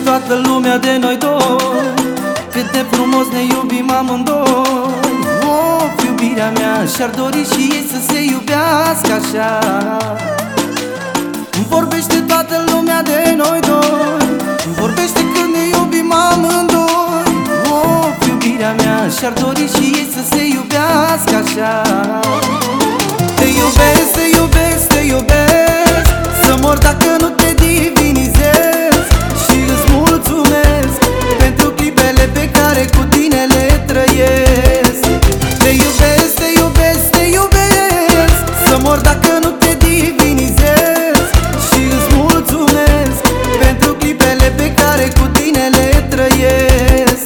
toată lumea de noi doi, cât de frumos ne iubim amândoi. Of, iubirea mea, și-ar dori și ei să se iubească așa. Îmi vorbește toată lumea de noi doi, îmi vorbește când ne iubim amândoi. Of, iubirea mea, și-ar dori și ei să se iubească așa. Te iubesc, te iubesc, te iubesc, să mor dacă nu te divinizez. Și îți mulțumesc pentru clipele pe care cu tine le trăiesc. Te iubesc, te iubesc, te iubesc, să mor dacă nu te divinizez. Și îți mulțumesc pentru clipele pe care cu tine le trăiesc.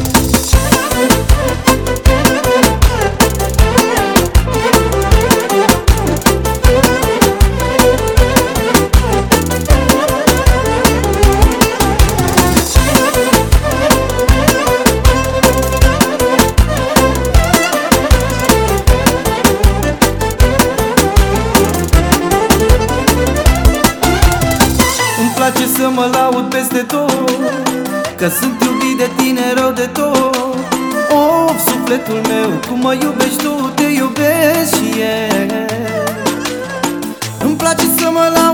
Îmi place să mă laud peste tot, că sunt iubit de tine rău de tot. Of, sufletul meu, cum mă iubești tu, te iubesc și eu. Îmi place să mă laud